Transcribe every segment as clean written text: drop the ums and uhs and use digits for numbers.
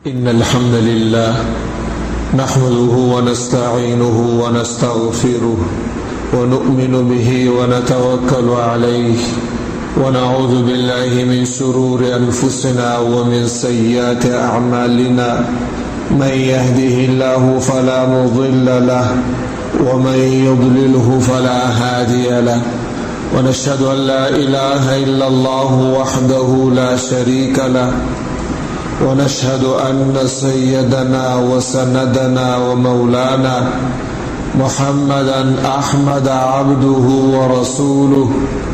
إن الحمد لله نحمده ونستعينه ونستغفره ونؤمن به ونتوكل عليه ونعوذ بالله من شرور أنفسنا ومن سيئات أعمالنا. من يهده الله فلا مضل له ومن يضلله فلا هادي له، ونشهد أن لا إله إلا الله وحده لا شريك له، ونشهد أن سيدنا وسندنا ومولانا محمدا أحمد عبده ورسوله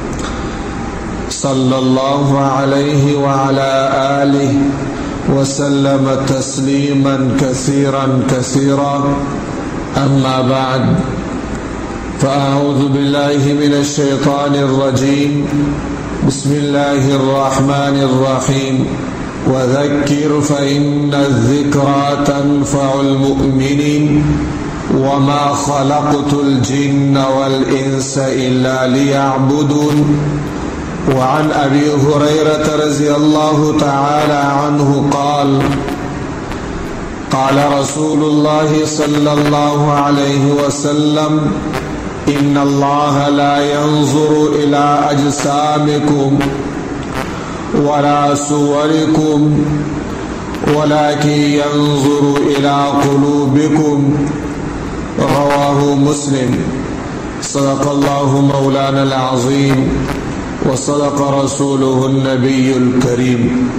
صلى الله عليه وعلى آله وسلم تسليما كثيرا كثيرا. أما بعد، فأعوذ بالله من الشيطان الرجيم. بسم الله الرحمن الرحيم. وذكر فإن الذكرى تنفع المؤمنين وما خلقت الجن والإنس إلا ليعبدون. وعن أبي هريرة رضي الله تعالى عنه قال: قال رسول الله صلى الله عليه وسلم: إن الله لا ينظر إلى أجسامكم ولا صوركم ولكن ينظر إلى قلوبكم. رواه مسلم. صدق الله مولانا العظيم وصدق رسوله النبي الكريم.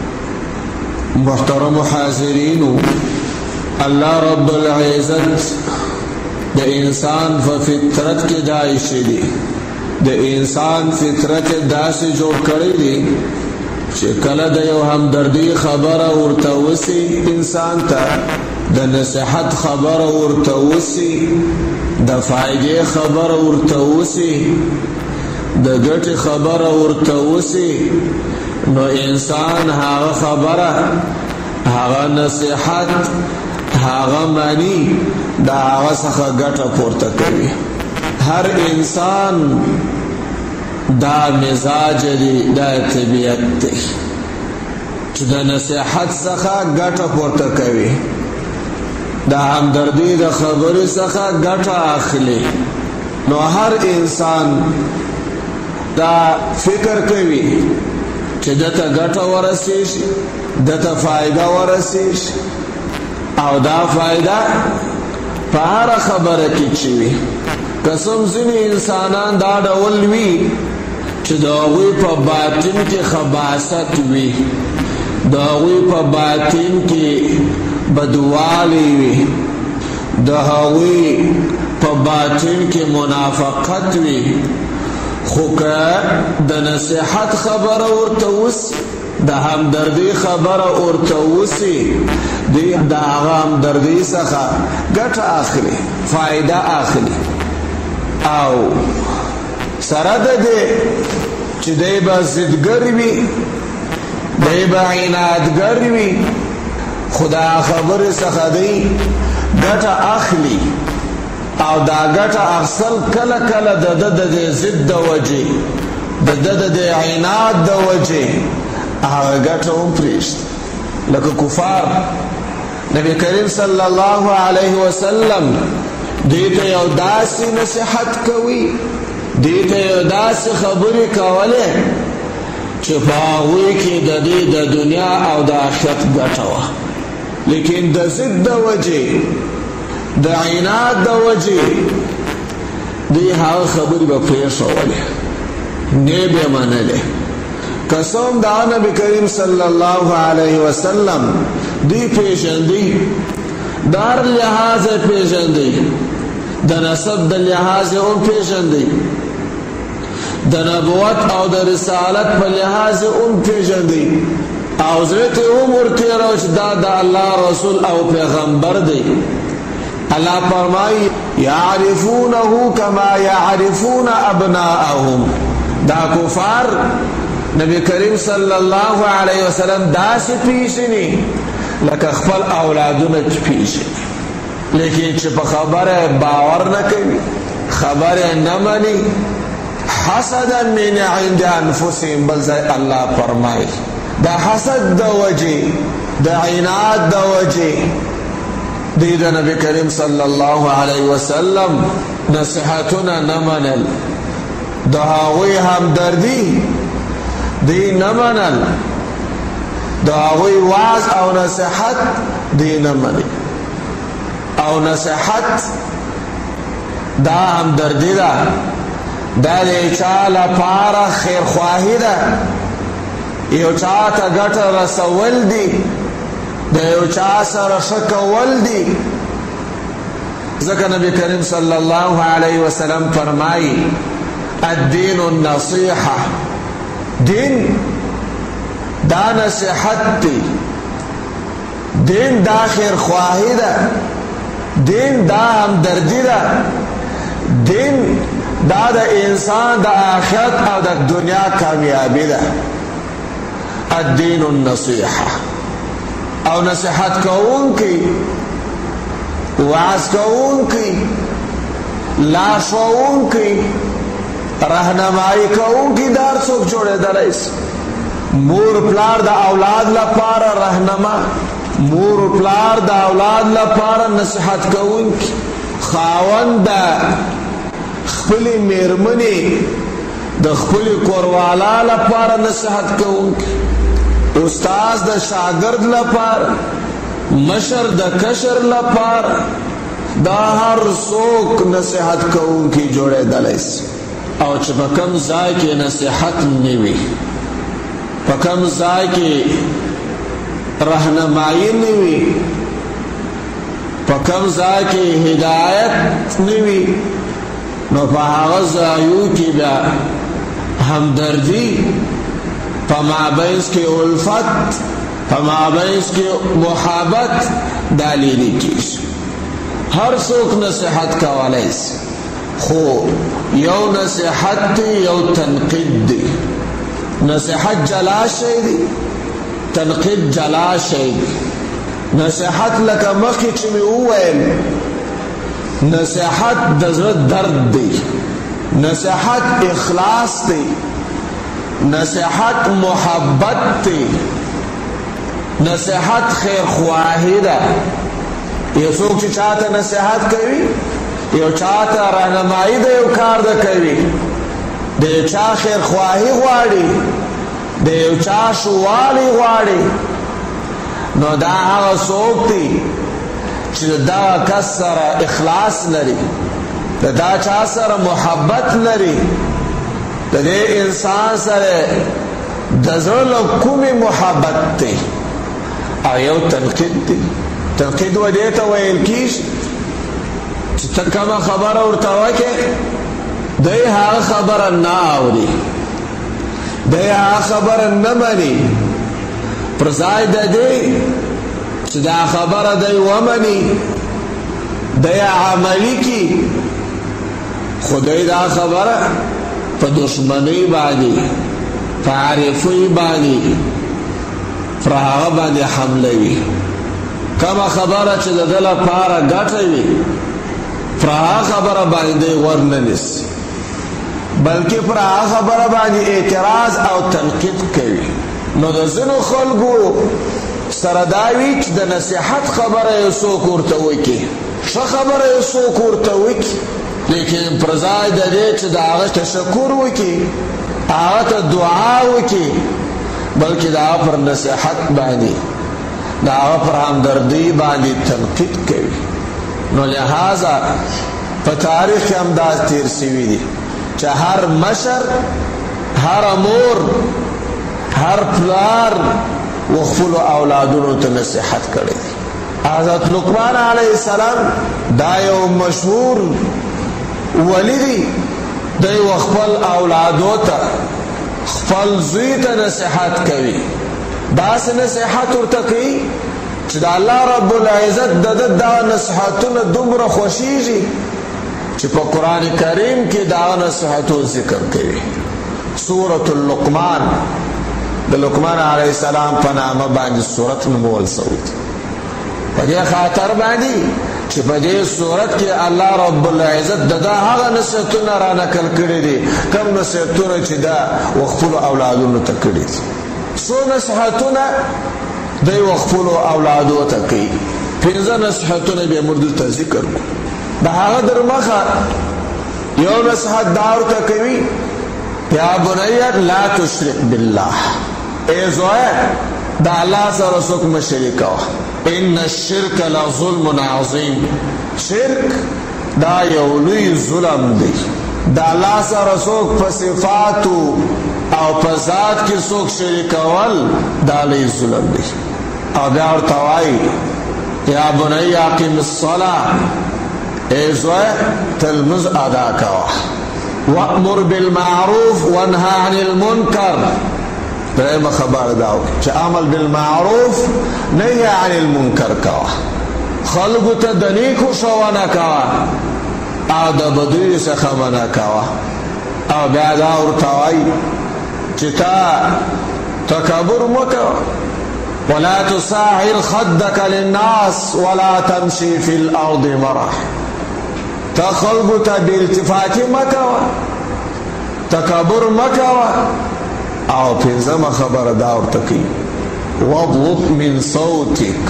محترم حاضرین، الله رب العزت د انسان فطرت کې دایشه دي، د انسان فطرت داسې جوړ کړی دی چې کله د یو همدردی خبره ورته وسی، انسان ته د نصیحت خبره ورته وسی، د فائدې خبره ورته وسی، د ګټې خبره ورته وسی، نو انسان هغه خبره، هغه نصیحت، هغه معنی د هغه څخه ګټه پورته کوي. هر انسان دا مزاج دی، دا طبیعت دی چې د نصیحت څخه ګټه پورته کوي، د همدردی د خبرې څخه ګټه اخلي. نو هر انسان دا فکر کوي چې دته ګټه ورسیږي، دته فائدہ ورسیږي، او دا فائدہ په هر خبره کې چي وي. قسم ځینې انسانان دا ډول وي چې د هغوی په باطن کې خباثت وي، د هغوی په باطن کې بدوالی وي، د هغوی په باطن کې منافقت وي، خو که د نصیحت خبره ورته وسي، د همدردی خبره ورته وسي، دی د هغه همدردی څخه ګټه اخلي، فائدہ اخلي. او سره د دې چې دی به ضدګر وي، دی به عنادګر وي، خو د خبرې څخه دی ګټه اخلي. او دا ګټه اخیستل کله کله د ده د ضد د وجې، د ده د عناد د وجې هغه ګټه هم پرېږدي. لکه کفار، نبی کریم صلی الله علیه وسلم دوی ته یو داسې نصیحت کوي، دوی ته یو داسې خبرې کولې چې په هغوی کې د دې د دنیا او د آخرت ګټه وه، لیکن د ضد د وجې، د عناد د وجې دوی هغه خبرې به پرېښولې، نه به یې منلې. قسم دا نبی کریم صلی الله علیه وسلم دوی پیژندي، د هر لحاظ پیژندي، د نسب د لحاظ هم پیژندي، د نبوت او د رسالت په لحاظ هم پیژندي، او زړه ته هم ورتېره چې دا د الله رسول او پیغمبر دی. الله فرمایي: یعرفونه کما یعرفون ابناءهم. دا کفار نبی کریم صلی الله علیه وسلم داسې پیژني لکه خپل اولادونه چې پیژني، لیکن چې په خبره باور نه کوي، خبره نه مني، حسدا من عند انفسهم. بل ځای الله فرمایي دا حسد د وجې د عناد د وجه دی د نبی کریم صلی الله علیه وسلم نصیحتونه نه منل، د هغوی همدردي دی نه منل، د هغوی وعظ او نصیحت دی نه مني. او نصیحت دا همدردي ده، دا د چا لپاره خیرخواهي ده، یو چا ته ګټه رسول دي، د یو چا سره ښه کول دي. ځکه نبی کریم صلی الله علیه وسلم فرمایي الدین النصیحه، دین دا نصیحت دی، دین دا خیرخواهی ده، دین دا همدردی ده، دین دا د انسان د آخرت او د دنیا کامیابی ده. الدین النصیحه. او نصیحت کون کی، وعظ کون کی، لارښوون کی، رهنمایی کون کی دار څوک جوړېدلی شي. مور پلار د اولاد لپاره رهنما، مور پلار د اولاد لپاره نصیحت کوونکی، خاوند د خپلې میرمنې د خپلې کوروالا لپاره نصیحت کوونکی، استاد د شاګرد لپاره، مشر د کشر لپاره، دا هر څوک نصیحت کوونکی جوړېدلی شي. او چې په کوم ځای کې نصیحت نه وي، په کوم ځای کې رهنمایي نه وي، په کوم ځای کې هدایت نه وي، نو په هغه ځایو کې بیا همدردي، په مابینځ کې الفت، په مابینځ کې محبت دا لیدل کېږي. هر څوک نصیحت کولی شي، خو یو نصیحت دی، یو تنقید دی. نصیحت جلا شی دی، تنقید جلا شی دی. نصیحت لکه مخکې چې مې وویل، نصیحت د زړه درد دی، نصیحت اخلاص دی، نصیحت محبت دی، نصیحت خیرخواهی ده. یو څوک چې چاته نصیحت کوي، یو چاته رهنمایي د یو کار ده کوي، د یو چا خیرخواهي غواړي، د یو چا شوالی غواړي، نو دا هغه څوک دی چې دا کس سره اخلاص لري، د دا چا سره محبت لري، د دې انسان سره د زړه له کومې محبت دی. او یو تنقید دی. تنقید و دې ته ویل کېږي چې ته کومه خبره ورته وکړې، دی هغه خبره نه اوري، دی هغه خبره نه مني، پر ځای د دې چې دا خبره دی ومني، دی عملي کړي، خو دی دا خبره په دشمنۍ باندې، په عارفۍ باندې پر هغه باندې حملوي. کومه خبره چې د ده لپاره ګټه وي، پر هغه خبره باندې دی ور نه نیسي، بلکې پر هغه خبره باندې اعتراض او تنقید کوي. نو د ځینو خلکو سره دا وي چې د نصیحت خبره یو څوک ورته وکړي، ښه خبره یو څوک ورته وکړي، لیکن پر ځای د دې چې د هغه تشکر وکړي، هغه ته دعا وکړي، بلکې د هغه پر نصیحت باندې، د هغه پر همدردۍ باندې تنقید کوي. نو لہذا په تاریخ کې هم دا تیر شوي دي چې هر مشر، هر مور، هر پلار و خپلو اولادونو ته نصیحت کړی دی. حضرت لقمان علیه السلام دا یو مشهور ولی دی، دی و خپل اولادو ته، خپل زوی ته نصیحت کوي. داسې نصیحت ورته کوي چې د الله رب العزت د ده دا نصیحتونه دومره خوښیږي چې په قرآن کریم کې دا نصیحتو ذکر کوي. سورة اللقمان، د لقمان علیه السلام په نامه باندې سورت نومول شوی دی، په دې خاطر باندې چې په دې صورت کې الله رب العزت د ده هغه نصیحتونه را نقل کړي دي، کوم نصیحتونه چې ده و خپلو اولادونو ته کړي دي. څو نصیحتونه دی خپلو اولادو ته کوي. پنځه نصیحتونه به موږ دلته ذکر کړو. د هغه در مخه یو نصیحت دا ورته کوي، یا بنی لا تشرک بالله، ای زویه د الله سره څوک مه شریکوه، ان الشرک لظلم عظیم، شرک دا یو لوی ظلم دی. د الله سره څوک په صفاتو او په ذات کې څوک شریکول دا لوی ظلم دی. او بیا ورته وایي یا بنی اقم الصلاة، ای زویه ته لمونځ ادا کوه، وامر بالمعروف وانهى عن المنکر. درېیمه خبره دا وکړه چې عمل بالمعروف نهی عن المنکر کوه، خلکو ته د نیکو ښوونه کوه او د بدیو څخه منع کوه. او بیا دا ورته وایي چې تا تکبر مه کوه، ولا تصاعر خدك للناس ولا تمشي في الارض مرح. تا خلقو تا بالتفاتی مکوه، تکبر مکوه. او پنځمه خبره دا ورته کوي واغضض من صوتك،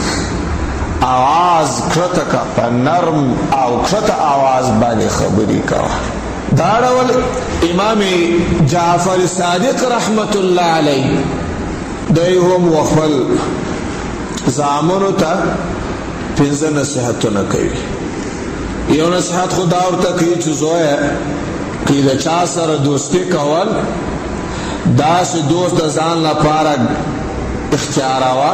آواز کښته که، په نرم او کښته آواز باندې خبرې کوه. دا ډول امام جعفر صادق رحمت الله علیه دی هم خپل زامنو ته پنځه نصیحتونه کوي. یو نصیحت خو دا ورته کوي چې زویه که د چا سره دوستي کول، داسې دوست د ځان لپاره اختیاروه،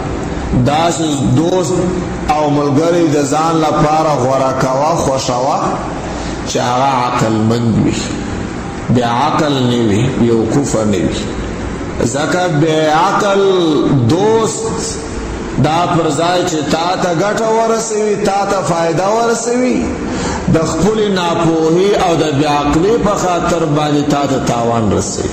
داسې دوست او ملګری د ځان لپاره غوره کوه، خوښوه چې هغه عقلمند وي، بې عقل نه وي، بیوقوفه نه وي. ځکه بې عقل دوست دا پر ځای چې تا ته ګټه ورسوي، تا ته فایده ورسوي، د خپلې ناپوهي او د بې عقلۍ په خاطر باندې تا ته تاوان رسوي.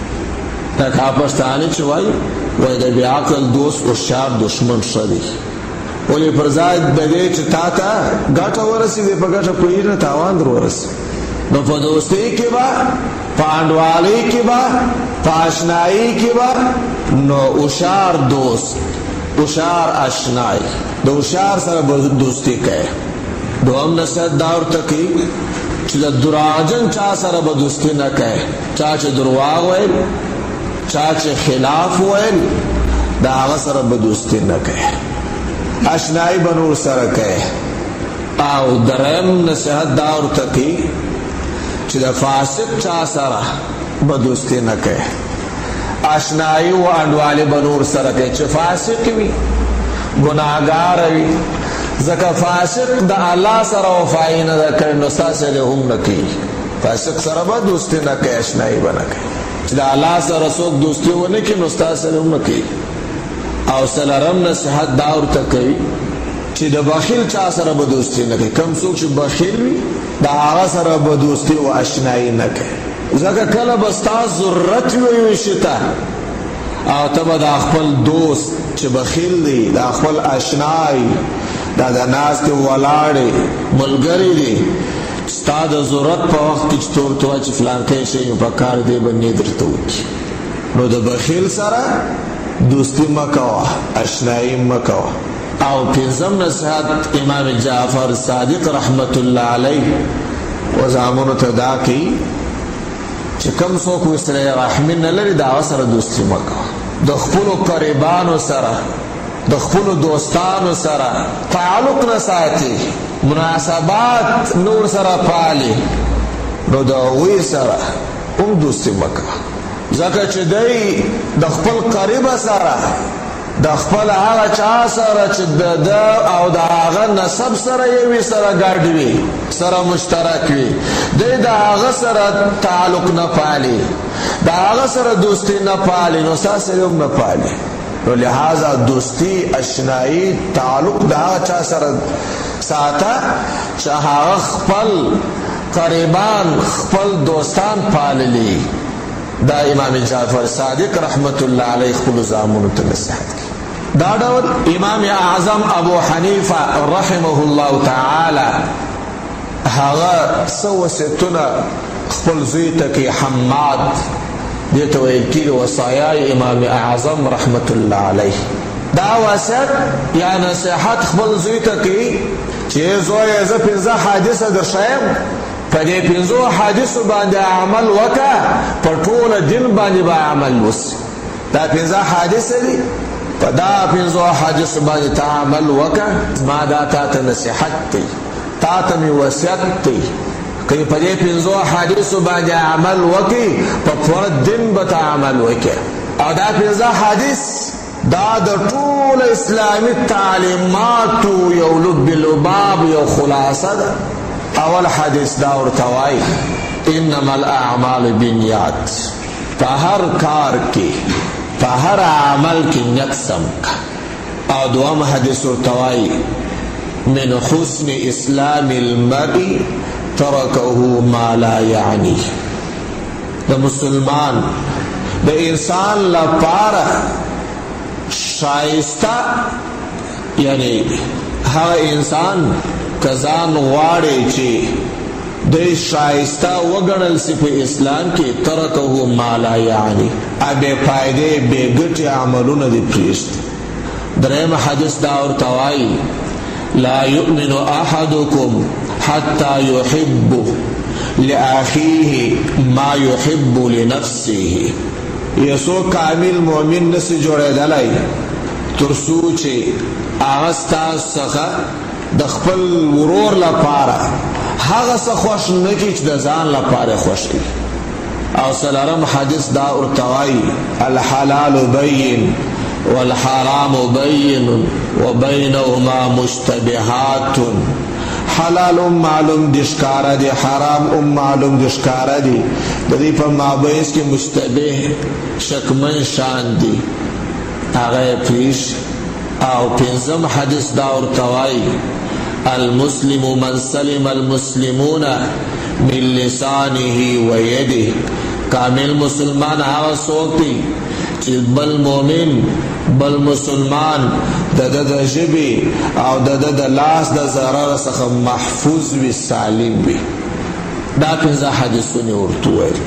لکه پښتانه چې وایي د بې عقل دوست هوښیار دښمن ښه دی. ولې پر ځای د دې چې تا ته ګټه ورسوي، په ګټه پوهېږي نه تاوان در ورسوي. نو په دوستۍ کې به، په انډوالۍ کې به، په اشنایۍ کې به، نو هوښیار دوست، هوښیار اشنای، د هوښیار سره به دوستي کوي. دوهم نصیحت دا ورته کوي چې د دروغجن چا سره به دوستي نه کوي. چا چې درواغ ویل، چا چې خلاف ویل، د هغه سره به دوستي نه کوي. اشنای به نور سره کوي. او درېیم نصیحت دا ورته کوي چې د فاسق چا سره به دوستي نه کوي. اشنایی و انډوالي به نور سره کوي چې فاسق وي، ګناهګار وي. ځکه فاسق د الله سره وفایي نه ده کړې، نو ستا سره هم نه کوي. فاسق سره به دوستي نه کوي، اشنایی به نه کوي. چې د الله سره څوک دوستي ونه کړي، نو ستا سره هم نه کوي. او څلورم نصیحت دا ورته کوي چې د بخیل چا سره به دوستي نه کوي. کوم څوک چې بخیل وي، د هغه سره به دوستي و اشنایی نه کوي. ځکه کله به ستا ضرورت وي یو شي ته، او ته به د خپل دوست چې بخیل دی، د خپل اشنای، دا د ناستې ولاړې ملګری دی، ستا د ضرورت په وخت کې چې ته ورته وایې چې فلانکی شی مې په کار دی، به نه درته وکړي. نو د بخیل سره دوستي مه کوه، اشنایی مه کوه. او پنځم نصیحت امام جعفر صادق رحمت الله علیه و زامنو ته دا کوي چې کوم څوک وسره رحمي نه لري، د هغه سره دوستي مه کوه. د خپلو قریبانو سره، د خپلو دوستانو سره تعلق نه ساتي، مناسبات نور سره پالي، نو د هغوی سره هم دوستي مه کوه. ځکه چې دی د خپل قریب سره، د خپل هغه چا سره چې د او د هغه نسب سره یوي، سره ګډ وي، سره مشترک وي، دی د هغه سره تعلق نه پالي، د هغه سره دوستي نه پالي، نو ستا سره هم نه پالي. نو لہذا دوستی، اشنایی، تعلق د هغه چا سره ساته چې هغه خپل قریبان، خپل دوستان پاللی. دا امام جعفر صادق رحمت الله علیه خپل زامنو ته نصیحت کوي. دا ډول امام اعظم ابو حنیفه رحمه الله تعالی هغه څه وصیتونه خپل زوی ته کوي. حماد دې ته ویل کېږي وصایای امام اعظم رحمت الله علیه. دا وصیت یا نصیحت خپل زوی ته کوي چې زوی زه 15 حدیث درښیم په دې 15 حدیثو باندې عمل وکړه په ټول دین باندې به عمل وسي دا 15 حدیث دي په دا 15 حدیث باندې ته عمل وکړه ما دا تا ته نصیحت دی تا ته مې وصیت دی که په دې 15 حدیثو باندې عمل وکړي په پوره دین به ته عمل وکړي او دا 15 حدیث دا د ټول اسلامي تعلیماتو یو لب لباب یو خلاصه ده اول حدیث دا ورته وایي انما الاعمال بالنیات په هر کار کې په هر عمل کې نیت سم او دوام حدیث ورته وایي من حسن اسلام المرء تركه ما لا يعني د مسلمان د انسان لپاره شایسته یعنی هغه انسان کزان غواړي چې د شایسته وګڼل سي په اسلام کې ترکه ما لا يعني ابه فائدې به ګټي عملونه دي پریشت دریم حدیث دا ورته وایي لا يؤمن احدكم حتى يحب لأخيه ما يحب لنفسه یسو کامل مومن نسی جوړېدلی تر څو چې هغه ستاسو څخه د خپل ورور لپاره هغه څه خوښ نه کړي چې د ځان لپاره خوښ کړي او څلورم حدیث دا ورته وایي الحلال بین والحرام بین وبینهما مشتبهات حلال معلوم دي ښکاره دي حرام معلوم دي ښکاره دي د دې په مابینځ کې مشتبه شکمن شان دي هغه پیش او پنځم حدیث دا ورته وایي المسلم من سلم المسلمون من لسانه ويده کامل مسلمان هغه څوک دی چې بل مؤمن بل مسلمان د ژبې او د لاس د ضرر څخه محفوظ وي سالم وي دا 15 حدیثونه ورته وایي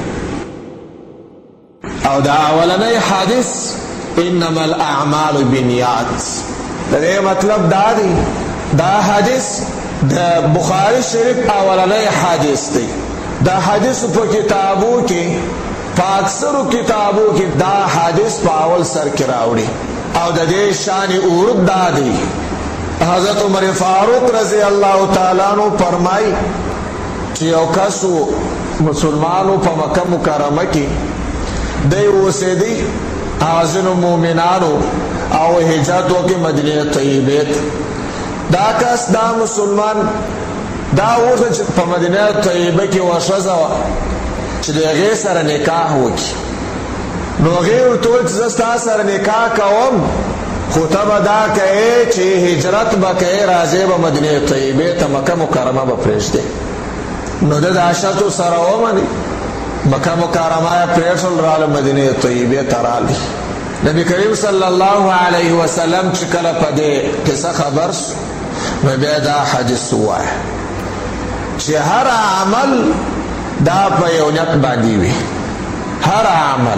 او دا اولنی حدیث انما الاعمال بالنیات دا دې مطلب دا دی دا حدیث د بخاری شریف اولنی حدیث دی دا حدیث په کتابو کې په اکثرو کتابو کې دا حدیث په اول سر کې راوړي او د دې شان اورد دا دی حضرت عمر فاروق رضی الله تعالی عنہ فرمای چې یو کس مسلمانو په مکه مکرمه کې دی اوسېدی حاضر مومنانو او هجرت وکړي مدینه طیبه دا کس دا مسلمان دا ورته چې په مدینه طیبه کې وشزه چې د هغې سره نکاح وکړي نو هغې ورته وویل چې زه ستا سره نکاح کوم خو ته به دا کوې چې هجرت به کوې راځې به مدینه طیبې ته مکه مکرمه به پرېږدې نو ده دا شرط ورسره ومني مکه مکرمه یې پرېښول راله مدینه طیبې ته رالی نبی کریم صلی الله علیه وسلم چې کله په دې قصه خبر شو نو بیا دا حدیث ووایه چې هر عمل دا په یو نیت باندې وي هر عمل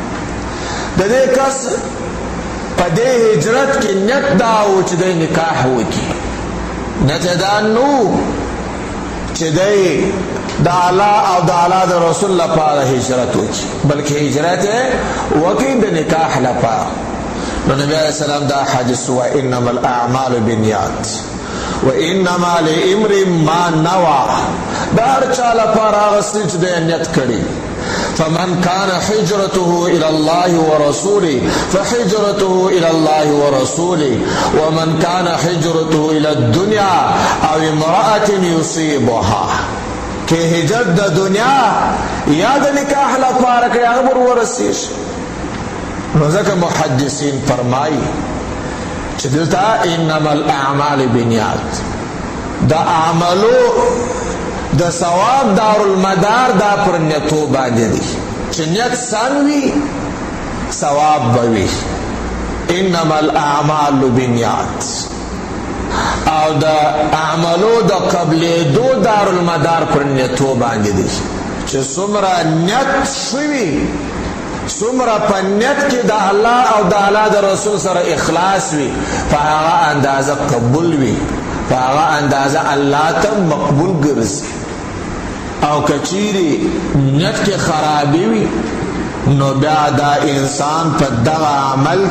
د دې کس په دې هجرت کې نیت دا و چې د نکاح وکړي نیت دا نو چې دی د الله او د الله د رسول لپاره هجرت وکړي بلکې هجرت وکړي د نکاح لپاره نو نبی علیه السلام دا حدیث وایي انما الاعمال بالنیات وانما لامرئ ما نوى دا هر چا لپاره هغه څه چې دی نیت کړي فمن كان حجرته إلى الله ورسوله فحجرته إلى الله ورسوله ومن كان حجرته إلى الدنيا أو امرأة يصيبها کہ ہجرت دا دنیا یا دا نکاح لپاره کہ امر ورسیش نو ځکه محدثین فرمایي چې دلته انما الاعمال بالنیات دا اعمالو د ثواب دار المدار دا پر نیتو باندې دي چې نیت سم وي ثواب به وي انما الاعمال بالنیات او د اعمالو د قبلېدو دار المدار پر نیتو باندې دي چې څومره نیت شوي څومره په نیت کې د الله او د الله د رسول سره اخلاص وي په هغه اندازه قبول وي، په هغه اندازه الله ته مقبول ګرځي. او کچیری نیت کې خرابي وي نو بیا دا انسان په دغه عمل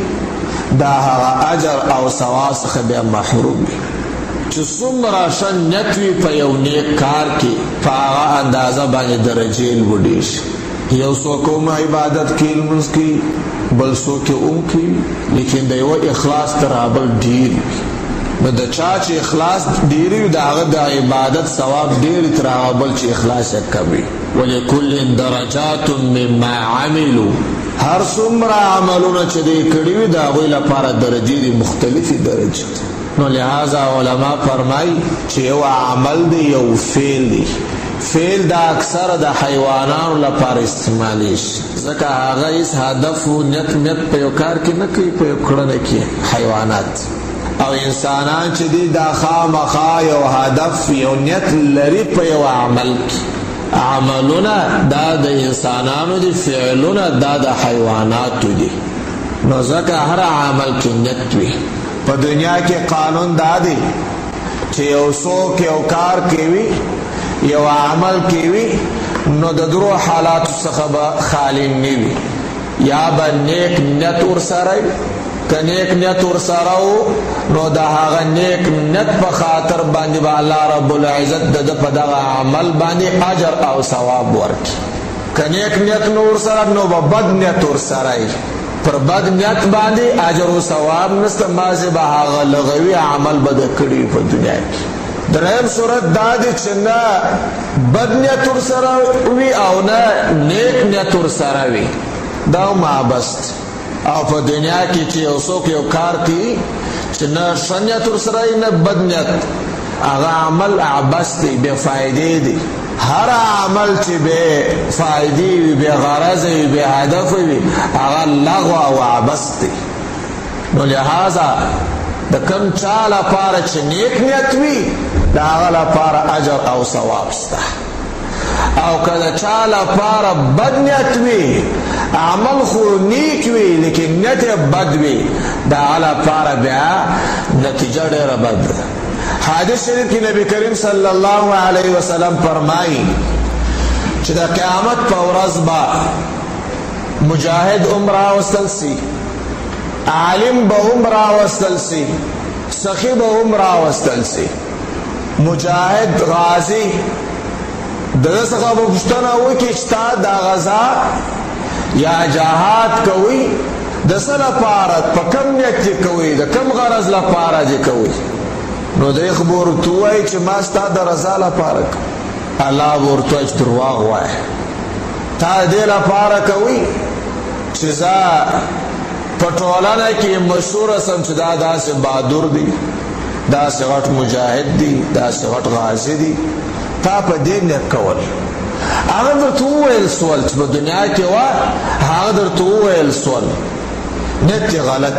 کې دا هغه اجر او ثواب څخه بیا محروم وي. چې څومره ښه نیت وي په یو نیک کار کې په هغه اندازه باندې درجې لوړې شي. یو څوک هم عبادت کې لمونځ کوي، بل څوک هم کوي، لیکن د یو اخلاص تر بل ډېر وي. نو د چا چې اخلاص ډېر وي د هغه د عبادت ثواب ډېر تر هغه بل چې اخلاص یې کم وي. ولکل درجات مما عملوا، هر څومره عملونه چې دوی کړي وي د هغوی لپاره درجې دي، مختلفې درجې. نو لہذا علما فرمایي چې یو عمل دی یو فعل دی. فعل دا اکثر د حیوانانو لپاره استعمالی شي، ځکه هغه هیڅ هدف و نیت په یو کار کې نه کوي، په یو کړنه کې حیوانات. او انسانان چې دی دا خامخا یو هدف یو نیت لري په یو عمل کې. عملونه دا د انسانانو دي، فعلونه دا د حیواناتو دي. نو ځکه هر عمل کې نیت وي. په دنیا کې قانون دا دی چې یو څوک یو کار کوي یو عمل کوي نو د درو حالاتو څخه به خالی نه وي. یا به نیک نیت ورسره وي، که نیک نیت ورسره و نو د هغه نیک نیت په خاطر باندې به الله رب العزت د په دغه عمل باندې اجر او ثواب ورکړي. که نیک نیت نو ورسره نو به بد نیت ورسره وي، پر بد نیت باندې اجر او ثواب نشته، مازې به هغه لغوي عمل به د کړي په دنیا کې. دریم صورت دا دی چې نه بد نیت ورسره وي او نه نیک نیت ورسره وي، دا معبست. او په دنیا کې چې یو څوک یو کار کوي چې نه ښه نیت ورسره وي نه بد نیت، هغه عمل عبث دی، بې فایدې دی. هر عمل چې بې فایدې وي، بې غرضه وي، بې هدف وي، هغه لغو او عبث دی. نو لہذا د کم چا لپاره چې نیک نیت وي د هغه لپاره اجر او ثواب شته. او که د چا لپاره بد نیت وي، عمل خو نیک وي لیکن نیت بد وي، د هغه لپاره بیا نتیجه ډېره بد ده. حدیث شریف کې نبی کریم صلی الله علیه وسلم فرمایي چې د قیامت په ورځ به مجاهد هم راوستل سي، عالم به هم راوستل سي، سخی به هم راوستل سي. مجاهد غازی دغه څخه به پوښتنه وکړي چې تا دا غزا یا جهاد کوي د څه لپاره، په کوم نیت کې کوي، د کوم غرض لپاره دې کوي؟ نو دی خو به ورته ووایي چې ما ستا د رضا لپاره کوم. الله به ورته وایي چې درواغ وایه، تا د دې لپاره کوي چې زه په ټولنه کې مشهوره سم چې دا داسې بهادر دی، داسې غټ مجاهد دی، داسې غټ غازی دی. تا په دې نیت کول. هغه درته وویل سول چې په دنیا کې وه، هغه درته وویل سول نیت یې غلط.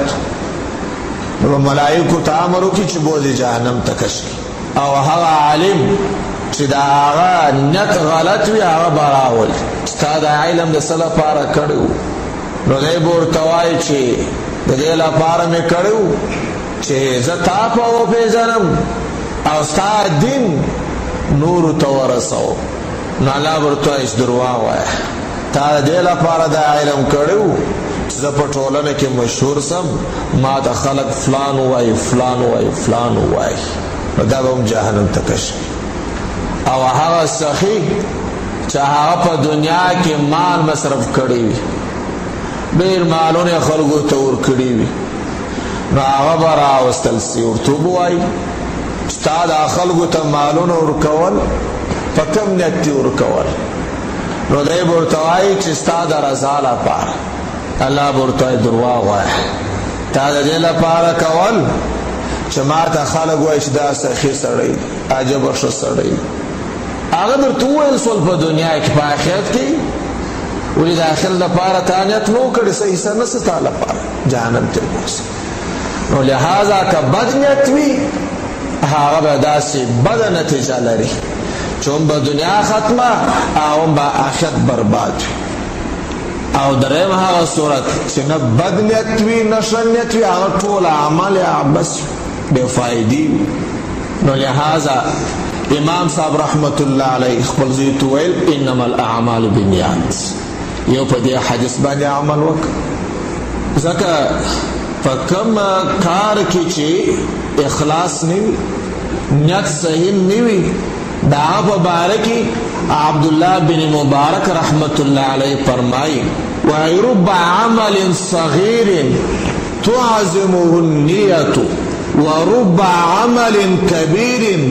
نو ملائکو ته امر وکړي چې بوځي جهنم ته کش کړي. او هغه عالم چې د هغه نیت غلط وي هغه به راولي ستا د علم د څه لپاره کړی و. نو دی به ورته وایي چې د دې لپاره مې کړی و چې زه تا په وپېژنم او ستا دین نورو ته ورسوم. نو الله به ورته وایي چې درواغ وایه، تا د دې لپاره دا علم کړی و چې زه په ټولنه کې مشهور سم، ما ته خلک فلان وایي فلان وایي فلان وایي. نو دا به هم جهنم ته کش. او هغه سخي چې هغه په دنیا کې مال مصرف کړی وي، ډېر مالونه خلکو ته ورکړي وي، نو هغه به راوستل سي، ورته به وایي چې تا دا خلکو ته مالونه ورکول په کوم نیت دې ورکول؟ نو دی به ورته وایي چې ستا د رضا لپاره. الله به ورته وایي درواغ وایه، تا د دې لپاره کول چې ما ته خلک وایي چې دا سخي سړی دی، عجبه ښه سړی دی. هغه درته وویل سول په دنیا کې، په آخرت کې ولې د آخرت لپاره تا نیت نو کړی، څه حصه نه ستا لپاره، جهنم ته بوځي. نو لہذا که بد نیت وي هغه به داسې بده نتیجه لري چې هم به دنیا ختمه او هم به آخرت برباد وي. او دریم هغه صورت چې نه بد نیت وي نه ښه نیت وي، هغه ټول عمل بس بې فایدې وي. نو لہذا امام صاحب رحمت الله علیه خپل زوی ته ویل انما الاعمال بالنیات، یو په دې حدیث باندې عمل وکړه. ځکه په کوم کار کې چې اخلاص نه وي، نیت صحیح نه وي، د هغه په باره کې عبدالله بن مبارک رحمت الله علیه فرمایي وای رب عمل صغیر تعظمه النیة ورب عمل کبیر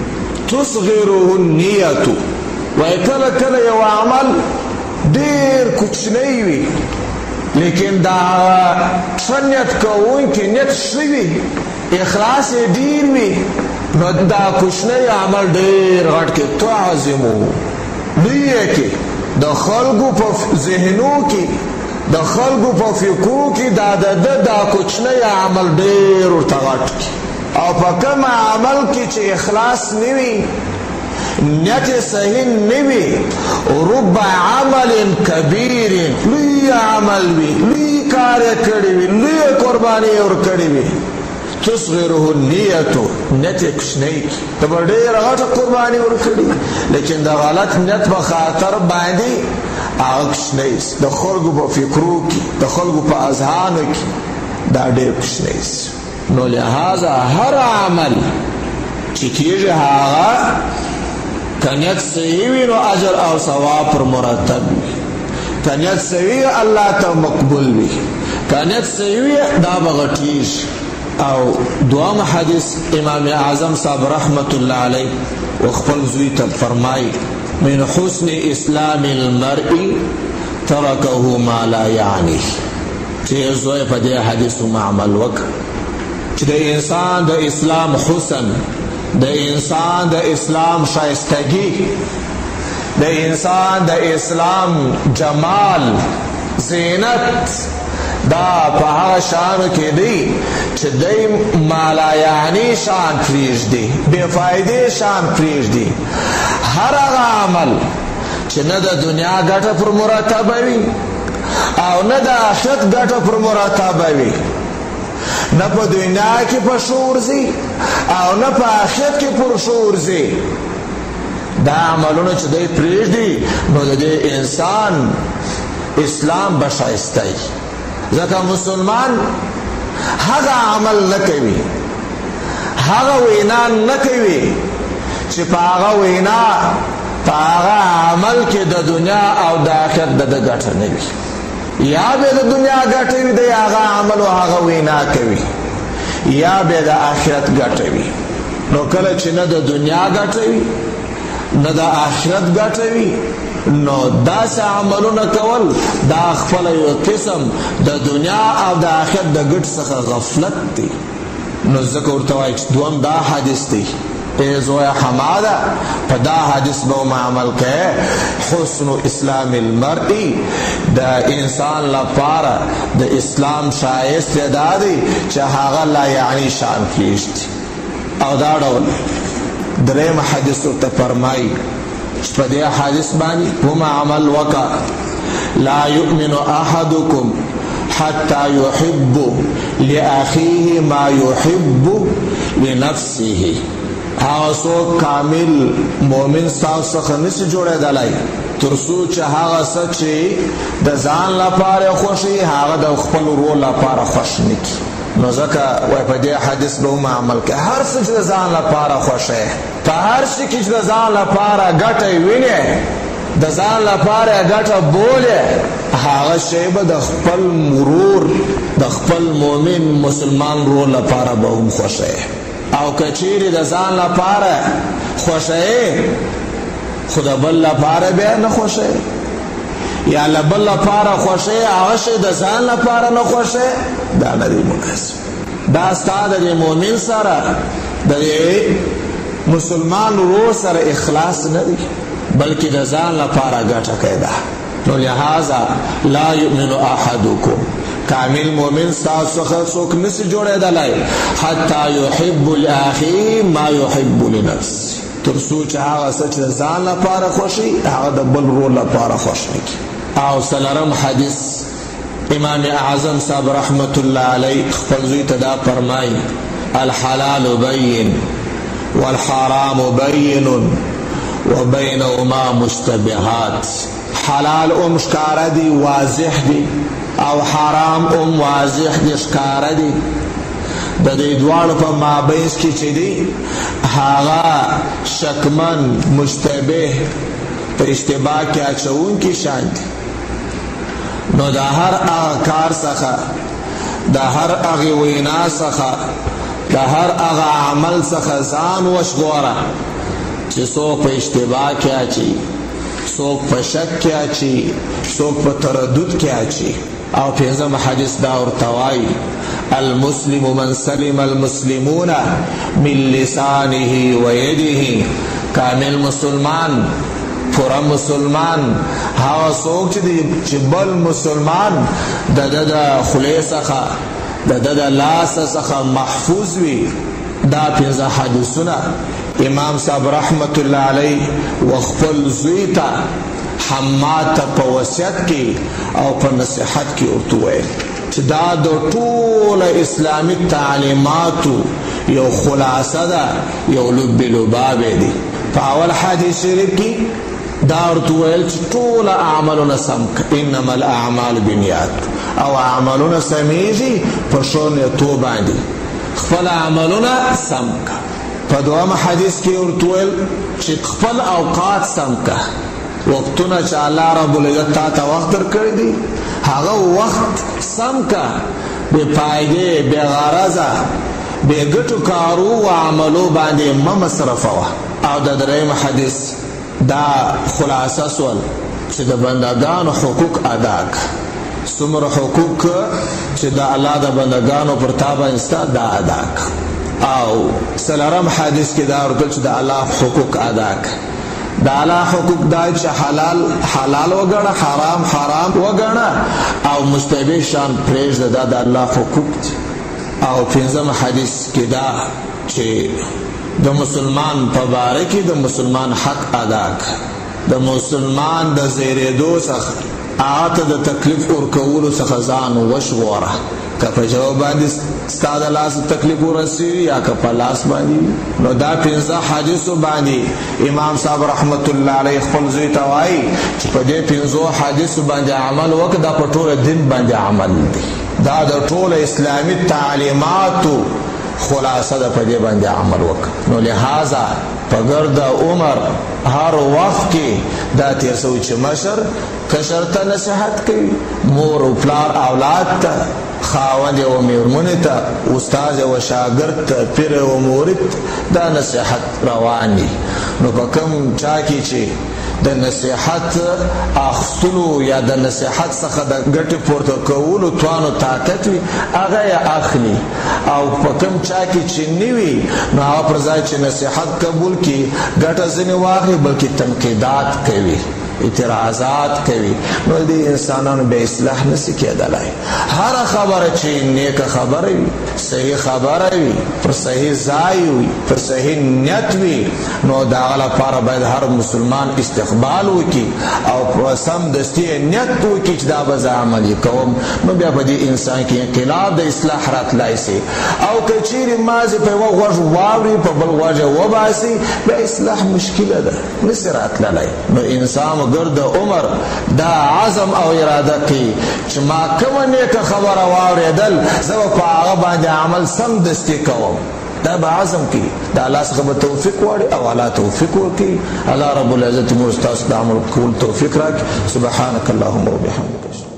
تصغره النیة. وای کله کله یو عمل ډیر کوچنی وي لیکن دا ښه نیت کوونکی نیت ښه وي، اخلاص یې ډیر وي، نو دا کوچنی عمل ډیر غټ کې تعظمو لوی یې کې د خلکو په ذهنو کې د خلکو په فکرو کې دا کوچنی عمل ډیر ورته غټ کې. او په کوم عمل کې چې اخلاص نه وي، نیت صحیح نه وي، رب عمل کبیر لوی عمل وي، لوی کار یې کړی وي، لوی قرباني یې ورکړې وي، تصغره النیة نیت یې کوچنی ته به ډېره غټه قرباني ورکړي، لیکن د غلط نیت په خاطر باندې هغه کوچنی د خلکو په فکرو کې د خلکو په اذهانو کې دا ډېر کوچنی. نو لہذا هر عمل چې کېږي هغه که نیت صحیح وي نو اجر او ثواب پر مرتب وي، که نیت صحیح الله ته مقبول وي، که نیت صحیح وي دا به غټېږي. او دوام حدیث امام اعظم صاحب رحمت الله علیه و خپل زوی ته فرمایي من حسن اسلام المرء ترکه ما لا یعنی، چې زوی په دې حدیثو عمل وکړه چې د انسان د اسلام حسن، د انسان د اسلام شایستگی، د انسان د اسلام جمال زینت دا په هغه شانو کې دی چې دی مالا یعنی شان پرېږدي، بې فایدې شان پرېږدي. هر هغه عمل چې نه د دنیا ګټه پر مرتبه وي او نه د آخرت ګټه پر مرتبه وي، نه په دنیا کې په شعور ځي او نه په آخرت کې پر شعور ځي، دا عملونه چې دی پرېږدي نو د دې انسان اسلام به ښایسته وي. ځکه مسلمان هغه عمل نه کوي، هغه وینا نه کوي چې په هغه وینا په هغه عمل کې د دنیا او د آخرت د ګټه نه وي، یا به د دنیا ګټه وي د هغه عمل او هغه وینا کوي، یا به د آخرت ګټه وي. نو کله چې نه د دنیا ګټه وي نه د آخرت ګټه وي نو داسې عملونه کول دا خپل یو قسم د دنیا او د آخرت د ګټ څخه غفلت دی. نو ځکه ورته وایي چې دویم دا حدیث دی ای زویا حماده په دا حدیث به عمل کوي. حسن اسلام المرء د انسان لپاره د اسلام شایست دا دی چې هغه لا یعنی شان کېږدي. او دا ډول دریم حدیث ورته فرمایي په دې حدیث باندې کوم عمل وکړه لا یؤمن احدکم حتى يحب لأخيه ما يحب لنفسه. هغه څوک کامل مؤمن ستاسو څخه نشي جوړېدلی تر څو چې هغه څه چې د ځان لپاره خوښ وي هغه د خپل ورور لپاره خوښ نه کړي. نو ځکه وایي په دې حدیث به هم عمل کوي. هر څه چې د ځان لپاره خوښ یې، په هر څه کې چې د ځان لپاره ګټه یې وینې، د ځان لپاره ګټه بولې، هغه شی به د خپل ورور د خپل مؤمن مسلمان ورور لپاره به هم خوښ یې. او که چیرې د ځان لپاره خوښ یې خو د بل لپاره بیا نه خوښ یې، یا له بل لپاره خوښ یې هغه شی د ځان لپاره نه خوښ یې، دا نه دی مناسب. دا ستا د مؤمن سره د مسلمان ورور سره اخلاص نه دی بلکې د ځان لپاره ګټه کوي. ده نو لہذا لا یؤمن احدکم کامل مؤمن ستاسو څخه څوک نشي جوړېدلی حتی یحب لاخیه ما یحب لنفسه، تر څو چې هغه څه چې د ځان لپاره خوښ وي هغه د بل ورور لپاره خوښ نه کړي. او سلرم حدیث امام اعظم صاحب رحمت الله علی خپل زوی ته دا فرمای الحلال بین والحرام بین وبینهما مشتبهات. حلال ښکاره دی، واضح دی، او حرام واضح دی، ښکاره دی. د دې دواړو په مابینځ کې چې دی هغه شکمن مشتبه په اشتباه کې اچونکي شان دی. نو د هر هغه کار څخه، د هر هغې وینا څخه، د هر هغه عمل څخه ځان وژغوره چې څوک په اشتباه کې اچي، څوک په شک کې اچي، څوک په تردد کې اچي. او پنځم حدیث دا ورته وایي المسلم من سلم المسلمون من لسانه و یده. کامل مسلمان، پورا مسلمان هغه څوک چې بل مسلمان د ده د خولې څخه، د ده د لاس څخه محفوظ وي. دا پنځه حدیثونه امام صاحب رحمت الله علی و خپل زوی ته حماد ته په وصیت کې او په نصیحت کې ورته وویل چې دا د ټوله اسلامي تعلیماتو یو خلاصه ده، یو لب لباب دی. په اول حدیث شریف کې دا ورته وویل چې ټوله اعمالونه سم کړه، انما الاعمال بالنیات، او اعمالونه سمیږي په ښو نیتو باندې، خپل عملونه سم کړه. په دویم حدیث کې ورته وویل چې خپل اوقات سم کړه، وختونه چې الله رب العزت تا ته وخت درکړی دی هغه وخت سم کړه، بې فایدې، بې غرضه، بې ګټو کارو و عملو باندې مه مصرفوه. او د دریم حدیث دا خلاصه سول چې د بندګانو حقوق ادا کړه، څومره حقوق چې د الله د بندګانو پر تا باندې ستا دا ادا کړه. او څلورم حدیث کې دا ورکړل چې د الله حقوق ادا کړه. د الله حقوق دا چې حلال حلال وګڼه، حرام حرام وګڼه، او مشتبه شان پرېږده، دا د الله حقوق دي. او پنځم حدیث کې دا چې د مسلمان په باره کې د مسلمان حق ادا کړه، د مسلمان د زیرېدو څخه، هغه ته د تکلیف ورکولو څخه ځان وژغوره. که په جواب باندې ستا د لاس تکلیف ورسېږي یا که په لاس باندې. نو دا پنځه حدیثو باندې امام صاحب رحمت الله علیه خپل زوی ته وایي چې په دې پنځو حدیثو باندې عمل وکړه، دا په ټوله دین باندې عمل دی، دا د ټوله اسلامي تعلیماتو خلاصه ده، په دې باندې عمل وکړه. نو لہذا په ګرد عمر هر وخت کې دا تیر شوی چې مشر کشر ته نصیحت کوي، مور او پلار اولاد ته، خاوند او میرمنې ته، استاد او شاګرد ته، پیر او مرید دا نصیحت روان دي. نو په کوم چا کې چې د نصیحت اخستلو یا د نصیحت څخه د ګټې پورته کولو توان او طاقت وي هغه یې اخلي، او په کوم چا کې چې نه وي نو هغه پر ځای چې نصیحت قبول کړي ګټه ځنې واخلي بلکې تنقیدات کوي، اعتراضات کوي. نو دې انسانانو به اصلاح نشي کېدلی. هر خبره چې نیکه خبره وي، صحیح خبره وي، پر صحیح ځای وي، پر صحیح نیت وي، نو د هغه لپاره باید هر مسلمان استقبال وکړي او په سمدستي نیت وکړي چې دا به زه عمل کوم. نو بیا په دې انسان کې انقلاب د اصلاح راتلی سي. او که چیرې مازې په یوه غوږ واوري په بل غوږ یې وباسي بیا اصلاح مشکله ده، نسي راتللی. نو انسان ګرد عمر دا عزم او اراده کوي چې ما کومه نیکه خبره واورېدل زه به په هغه باندې عمل سمدستي کوم. دا به عزم کوي، د الله څخه به توفیق غواړي او الله توفیق ورکوي. الله رب العزت موږ ستاسو د عمل کول توفیق راکړي. سبحانک اللهم وبحمدک.